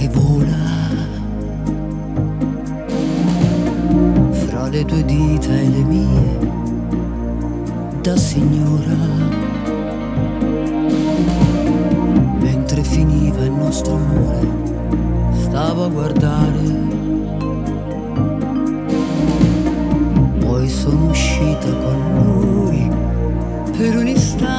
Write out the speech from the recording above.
che vola fra le tue dita e le mie, da signora. Mentre finiva il nostro amore, stavo a guardare, poi sono uscita con lui per un istante.